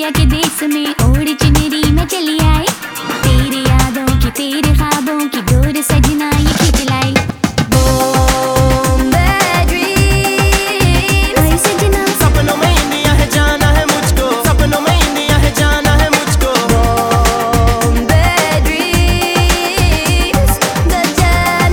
पिया के देश में ओढ़ चुनरी में चली आई। तेरे यादों की तेरे ख्वाबों की डोर सजना